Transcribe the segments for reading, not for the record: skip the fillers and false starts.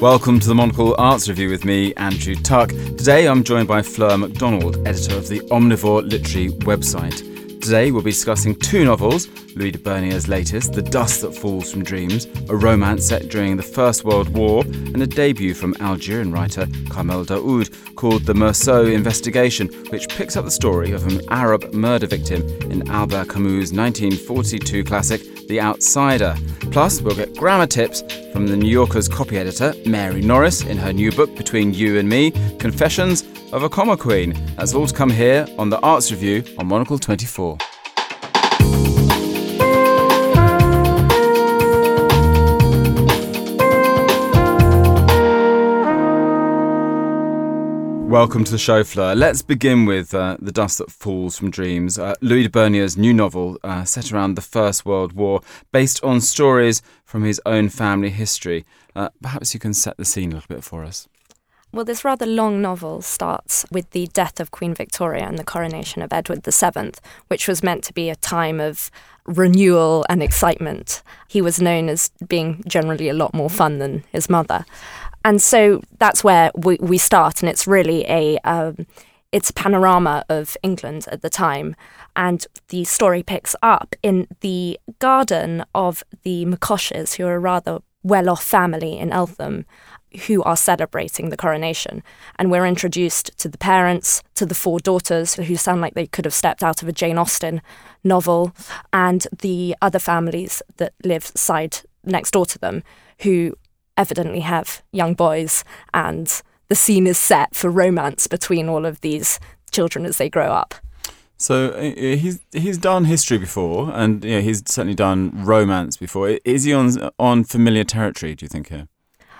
Welcome to the Monocle Arts Review with me, Andrew Tuck. Today I'm joined by Fleur MacDonald, editor of the Omnivore Literary website. Today we'll be discussing two novels, Louis de Bernières's latest, The Dust That Falls from Dreams, a romance set during the First World War, and a debut from Algerian writer Kamel Daoud called The Meursault Investigation, which picks up the story of an Arab murder victim in Albert Camus' 1942 classic The Outsider. Plus, we'll get grammar tips from the New Yorker's copy editor, Mary Norris, in her new book, Between You and Me, Confessions of a Comma Queen. That's all to come here on the Arts Review on Monocle 24. Welcome to the show, Fleur. Let's begin with The Dust That Falls from Dreams, Louis de Bernières's new novel set around the First World War, based on stories from his own family history. Perhaps you can set the scene a little bit for us. Well, this rather long novel starts with the death of Queen Victoria and the coronation of Edward VII, which was meant to be a time of renewal and excitement. He was known as being generally a lot more fun than his mother. And so that's where we start, and it's really it's a panorama of England at the time. And the story picks up in the garden of the McCoshes, who are a rather well-off family in Eltham, who are celebrating the coronation. And we're introduced to the parents, to the four daughters, who sound like they could have stepped out of a Jane Austen novel, and the other families that live side next door to them, who evidently have young boys, and the scene is set for romance between all of these children as they grow up. So he's done history before, and he's certainly done romance before. Is he on familiar territory, do you think, here?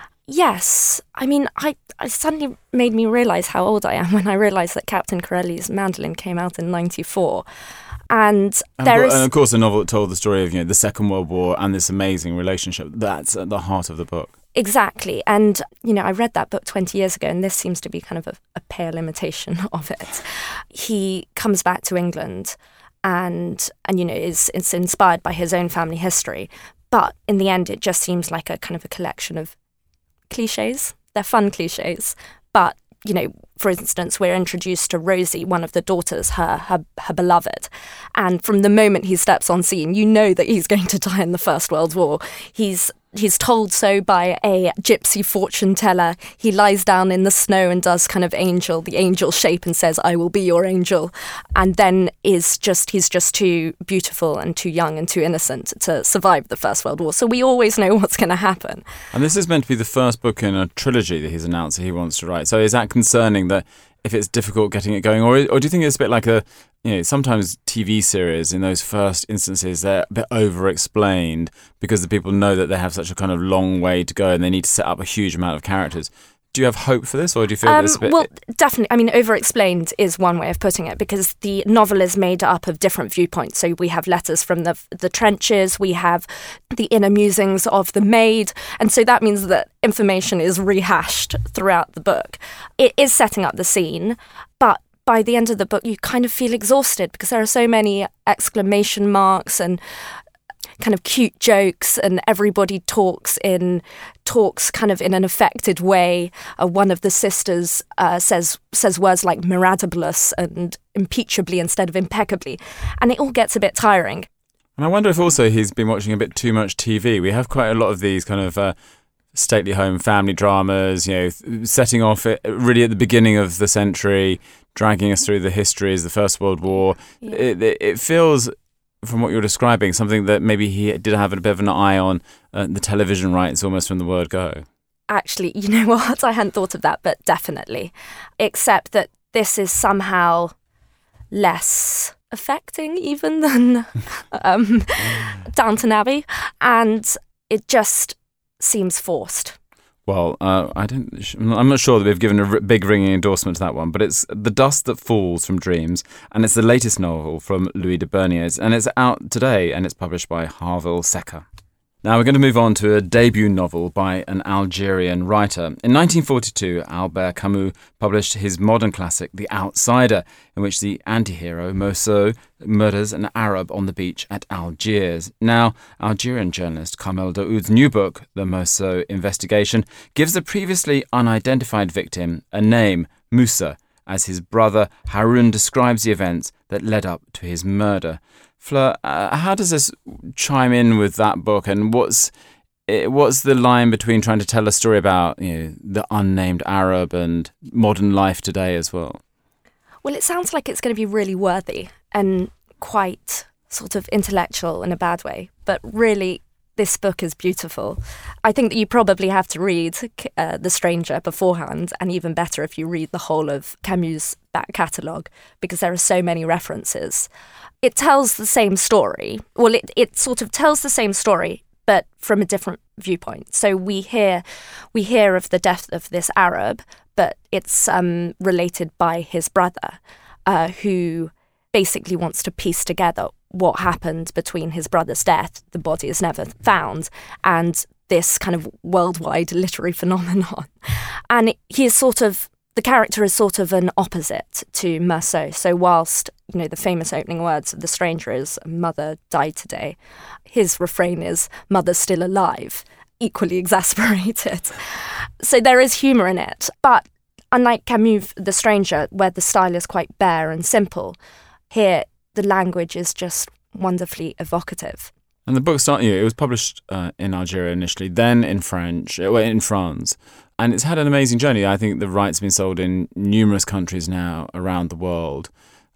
Yes. I mean, I suddenly made me realise how old I am when I realised that Captain Corelli's Mandolin came out in 1994. And of course, a novel that told the story of the Second World War and this amazing relationship. That's at the heart of the book. Exactly. And, I read that book 20 years ago, and this seems to be kind of a pale imitation of it. He comes back to England and is inspired by his own family history. But in the end, it just seems like a kind of a collection of cliches. They're fun cliches. But, for instance, we're introduced to Rosie, one of the daughters, her beloved. And from the moment he steps on scene, you know that he's going to die in the First World War. He's told so by a gypsy fortune teller. He lies down in the snow and does kind of the angel shape, and says, "I will be your angel." And then he's just too beautiful and too young and too innocent to survive the First World War. So we always know what's going to happen. And this is meant to be the first book in a trilogy that he's announced that he wants to write. So is that concerning that if it's difficult getting it going, or do you think it's a bit like sometimes TV series in those first instances, they're a bit over-explained because the people know that they have such a kind of long way to go and they need to set up a huge amount of characters. Do you have hope for this, or do you feel this a bit... Well, definitely. I mean, over-explained is one way of putting it, because the novel is made up of different viewpoints. So we have letters from the trenches, we have the inner musings of the maid, and so that means that information is rehashed throughout the book. It is setting up the scene, but by the end of the book, you kind of feel exhausted because there are so many exclamation marks and kind of cute jokes, and everybody talks kind of in an affected way. One of the sisters says words like miraculous and impeachably instead of impeccably, and it all gets a bit tiring. And I wonder if also he's been watching a bit too much TV. We have quite a lot of these kind of stately home family dramas, setting off really at the beginning of the century, dragging us through the histories, the First World War. Yeah. It feels, from what you're describing, something that maybe he did have a bit of an eye on the television rights almost from the word go. Actually, you know what? I hadn't thought of that, but definitely. Except that this is somehow less affecting even than Downton Abbey, and it just seems forced. Well, I'm not sure that we've given a big ringing endorsement to that one, but it's The Dust That Falls from Dreams, and it's the latest novel from Louis de Bernières, and it's out today, and it's published by Harvill Secker. Now we're going to move on to a debut novel by an Algerian writer. In 1942, Albert Camus published his modern classic, The Outsider, in which the anti-hero, Mousseau, murders an Arab on the beach at Algiers. Now, Algerian journalist Kamel Daoud's new book, The Mousseau Investigation, gives the previously unidentified victim a name, Moussa, as his brother Haroun describes the events that led up to his murder. Fleur, how does this chime in with that book, and what's the line between trying to tell a story about the unnamed Arab and modern life today as well? Well, it sounds like it's going to be really worthy and quite sort of intellectual in a bad way, but really this book is beautiful. I think that you probably have to read The Stranger beforehand, and even better if you read the whole of Camus' back catalogue, because there are so many references. It tells the same story. Well, it sort of tells the same story, but from a different viewpoint. So we hear of the death of this Arab, but it's related by his brother, who basically wants to piece together what happened between his brother's death, the body is never found, and this kind of worldwide literary phenomenon. And the character is sort of an opposite to Mousseau. So whilst, the famous opening words of The Stranger is, "Mother died today," his refrain is, "Mother's still alive," equally exasperated. So there is humour in it. But unlike Camus' The Stranger, where the style is quite bare and simple, here the language is just wonderfully evocative. And the book it was published in Algeria initially, then in France. And it's had an amazing journey. I think the rights have been sold in numerous countries now around the world.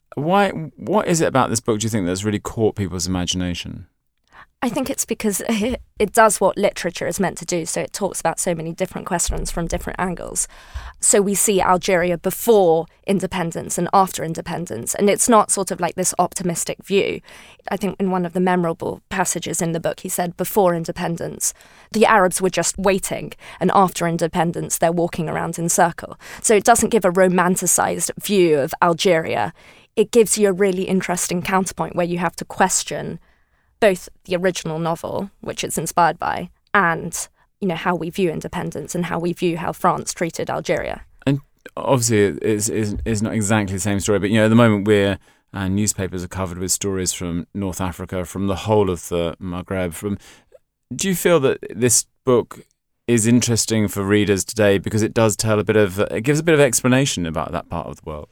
What is it about this book, do you think, that's really caught people's imagination? I think it's because it does what literature is meant to do. So it talks about so many different questions from different angles. So we see Algeria before independence and after independence. And it's not sort of like this optimistic view. I think in one of the memorable passages in the book, he said, before independence, the Arabs were just waiting. And after independence, they're walking around in circle. So it doesn't give a romanticised view of Algeria. It gives you a really interesting counterpoint where you have to question both the original novel, which it's inspired by, and how we view independence and how we view how France treated Algeria. And obviously it's not exactly the same story, but at the moment newspapers are covered with stories from North Africa, from the whole of the Maghreb. Do you feel that this book is interesting for readers today because it does tell it gives a bit of explanation about that part of the world?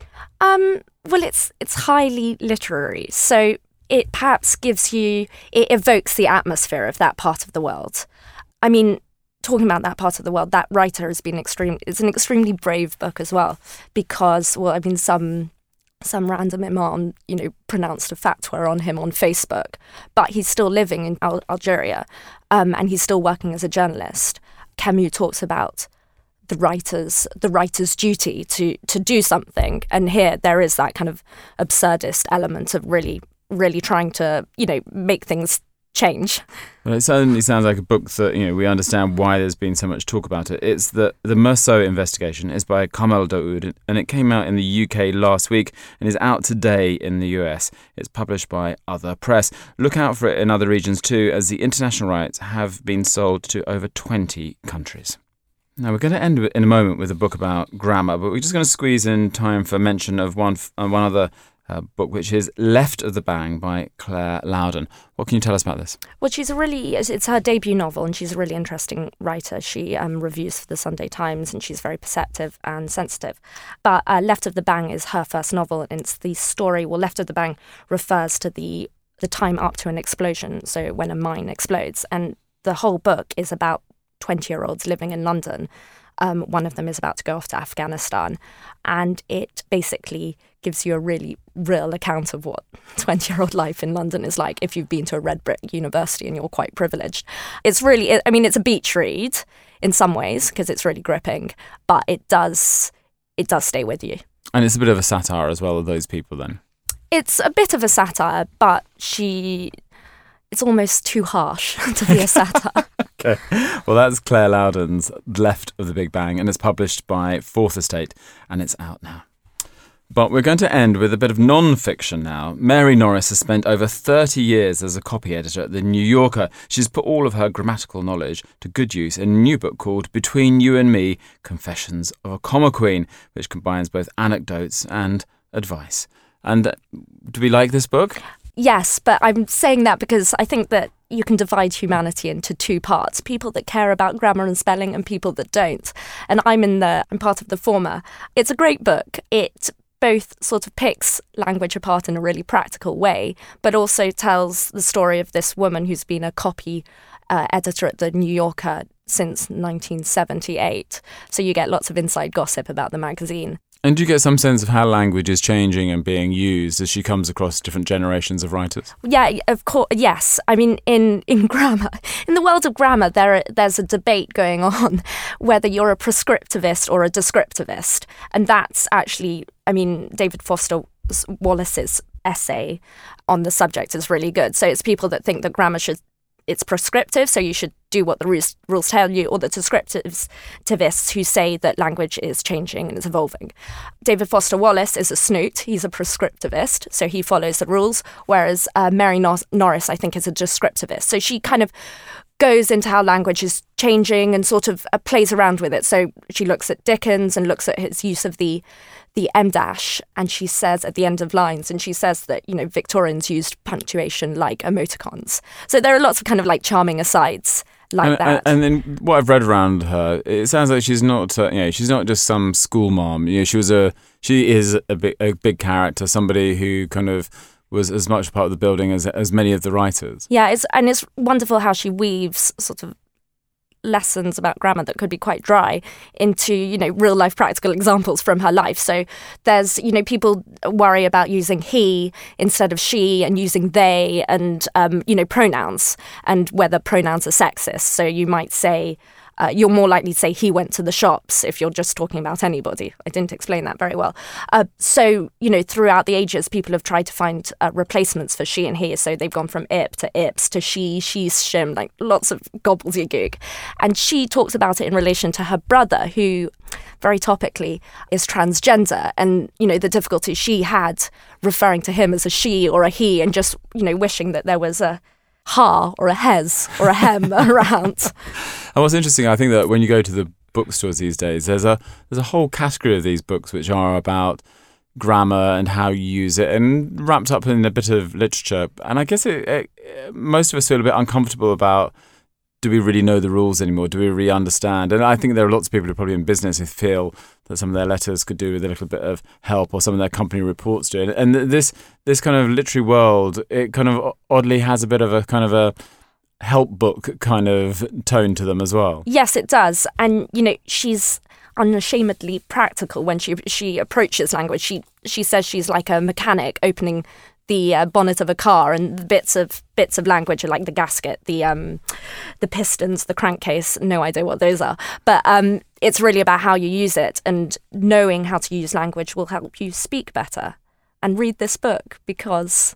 Well, it's highly literary, so it perhaps it evokes the atmosphere of that part of the world. I mean, talking about that part of the world, that writer has been it's an extremely brave book as well, because, some random imam, pronounced a fatwa on him on Facebook, but he's still living in Algeria, and he's still working as a journalist. Camus talks about the writer's duty to do something, and here there is that kind of absurdist element of really trying to, make things change. Well, it certainly sounds like a book that, we understand why there's been so much talk about it. It's the Mousseau Investigation. It's by Kamel Daoud, and it came out in the UK last week and is out today in the US. It's published by Other Press. Look out for it in other regions too, as the international rights have been sold to over 20 countries. Now, we're going to end in a moment with a book about grammar, but we're just going to squeeze in time for mention of one other book, which is Left of the Bang by Claire Loudon. What can you tell us about this? Well, it's her debut novel, and she's a really interesting writer. She reviews for the Sunday Times, and she's very perceptive and sensitive. But Left of the Bang is her first novel, and it's the story. Well, Left of the Bang refers to the time up to an explosion, so when a mine explodes. And the whole book is about 20-year-olds living in London. One of them is about to go off to Afghanistan, and it basically gives you a really real account of what 20-year-old life in London is like if you've been to a red brick university and you're quite privileged. It's really, it's a beach read in some ways because it's really gripping, but it does stay with you. And it's a bit of a satire as well of those people then. It's a bit of a satire, but it's almost too harsh to be a satire. Okay. Well, that's Claire Loudon's Left of the Big Bang, and it's published by Fourth Estate, and it's out now. But we're going to end with a bit of non-fiction now. Mary Norris has spent over 30 years as a copy editor at The New Yorker. She's put all of her grammatical knowledge to good use in a new book called Between You and Me, Confessions of a Comma Queen, which combines both anecdotes and advice. And do we like this book? Yes, but I'm saying that because I think that you can divide humanity into two parts, people that care about grammar and spelling and people that don't. And I'm part of the former. It's a great book. It both sort of picks language apart in a really practical way, but also tells the story of this woman who's been a copy editor at The New Yorker since 1978. So you get lots of inside gossip about the magazine. And do you get some sense of how language is changing and being used as she comes across different generations of writers? Yeah, of course, yes. I mean, in grammar, in the world of grammar, there's a debate going on whether you're a prescriptivist or a descriptivist. And that's actually, I mean, David Foster Wallace's essay on the subject is really good. So it's people that think that grammar it's prescriptive, so you should do what the rules tell you, or the descriptivists who say that language is changing and is evolving. David Foster Wallace is a snoot. He's a prescriptivist, so he follows the rules, whereas Mary Norris, I think, is a descriptivist. So she kind of goes into how language is changing and sort of plays around with it. So she looks at Dickens and looks at his use of the em dash, and she says at the end of lines, and she says that, you know, Victorians used punctuation like emoticons. So there are lots of kind of like charming asides like that. And then what I've read around her, it sounds like she's not, she's not just some school mom. You know, she is a big character, somebody who kind of was as much part of the building as many of the writers. Yeah, it's wonderful how she weaves sort of lessons about grammar that could be quite dry into, you know, real life practical examples from her life. So there's, you know, people worry about using he instead of she and using they and, pronouns and whether pronouns are sexist. So you might say, you're more likely to say he went to the shops if you're just talking about anybody. I didn't explain that very well. So, you know, throughout the ages, people have tried to find replacements for she and he. So they've gone from ip to ips to she, she's, shim, like lots of gobbledygook. And she talks about it in relation to her brother, who very topically is transgender, and, you know, the difficulty she had referring to him as a she or a he, and just, you know, wishing that there was a ha or a hes or a hem around. And what's interesting, I think that when you go to the bookstores these days, there's a whole category of these books which are about grammar and how you use it, and wrapped up in a bit of literature. And I guess most of us feel a bit uncomfortable about, do we really know the rules anymore? Do we really understand? And I think there are lots of people who are probably in business who feel that some of their letters could do with a little bit of help, or some of their company reports do it. And this kind of literary world, it kind of oddly has a bit of a kind of a help book kind of tone to them as well. Yes, it does. And, you know, she's unashamedly practical when she approaches language. She says she's like a mechanic opening the bonnet of a car, and the bits of language are like the gasket, the pistons, the crankcase. No idea what those are, but it's really about how you use it, and knowing how to use language will help you speak better. And read this book, because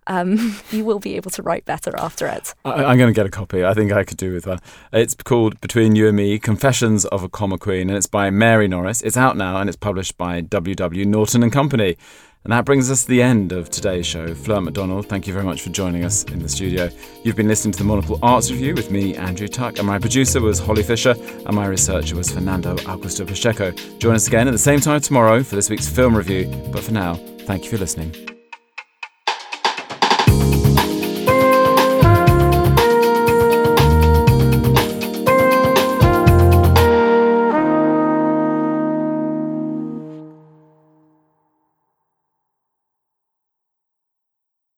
you will be able to write better after it. I'm going to get a copy. I think I could do with one. It's called Between You and Me, Confessions of a Comma Queen, and it's by Mary Norris. It's out now, and it's published by W.W. Norton and Company. And that brings us to the end of today's show. Fleur MacDonald, thank you very much for joining us in the studio. You've been listening to the Monocle Arts Review with me, Andrew Tuck, and my producer was Holly Fisher, and my researcher was Fernando Augusto Pacheco. Join us again at the same time tomorrow for this week's film review. But for now, thank you for listening.